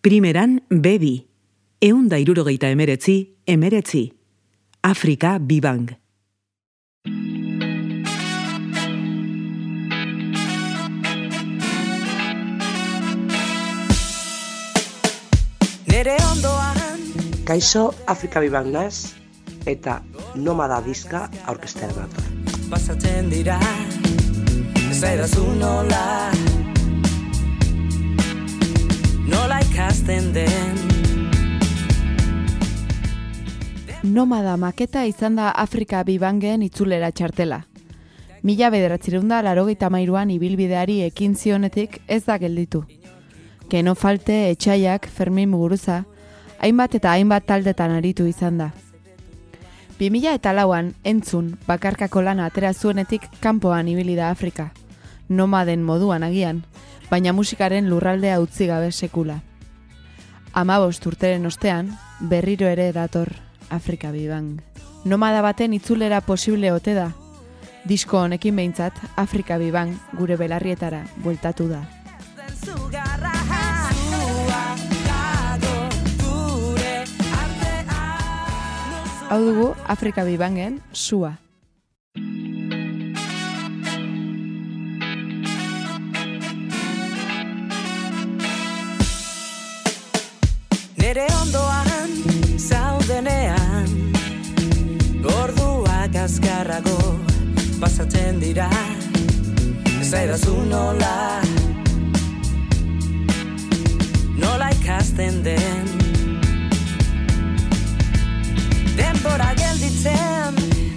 Primeran Bebi, 169, Afrika Bibang. Kaixo, Afrika Bibang naz, eta Nomada diska aurkeztea dator. Pasatzen dira, ez daidazu nola ikasten den. Nomada maketa izan da Afrika Bibangen itzulera txartela. 1983an ibilbideari ekin zionetik ez da gelditu. Keno falte, Etxaiak, Fermin Muguruza, hainbat eta hainbat taldetan aritu izan da. 2004an entzun bakarkako lana atera zuenetik kanpoan ibili da Afrika. Nomaden moduan agian, baina musikaren lurraldea utzi gabe sekula. 15 urteren ostean, berriro ere dator Afrika Bibang. Nomada baten itzulera posible ote da. Disko honekin behintzat, Afrika Bibang gure belarrietara bueltatu da. Hau dugu Afrika Bibangen Sua. Nere ondoan zaudenean, orduak azkarrago pasatzen dira, ez daidazu nola ikasten den. Denbora gelditzen,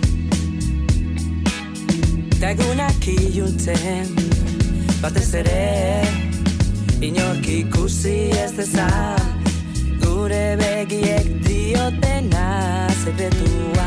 tagunak iluntzen, batez ere, inork ikusi ez dezan, gure begiek diotena sekretua.